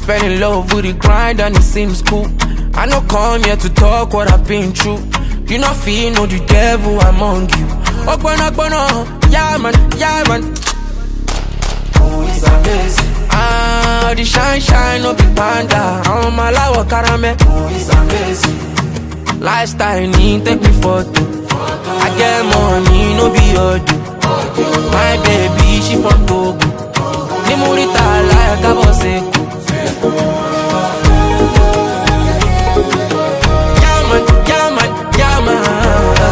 fell in love with the grind and it seems cool. I no come here to talk what I've been through. You not feel no the devil among you. Okbana, yeah man. Oh, it's amazing. Ah, the shine, no big panda. I'm a lawa caramel. Oh, it's amazing. Lifestyle need take me photo. I get money, no be odu. My baby, she from Togo. Ni murita like a bosseko. Yeah man.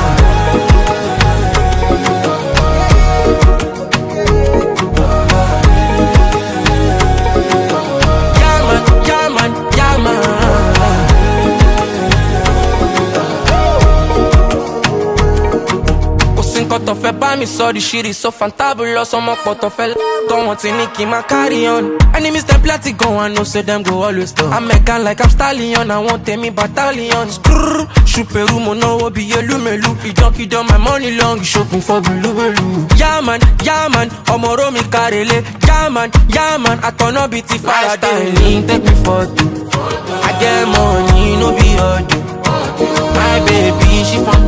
Cut off a buy me so the shit is so fantabulous. I'm up out of a don't want to Nicky my carry on. Enemies them plenty go and no say them go always though. I'm making like I'm stallion. I want me battalion. Skrrr, Shuperu mono be a lumelu. He junkie down my money long. Shopping for bulu. Yeah man. Omoro mi karele. Yeah man. I turn up it if I take me photo. I get money, no be odu. My baby, she from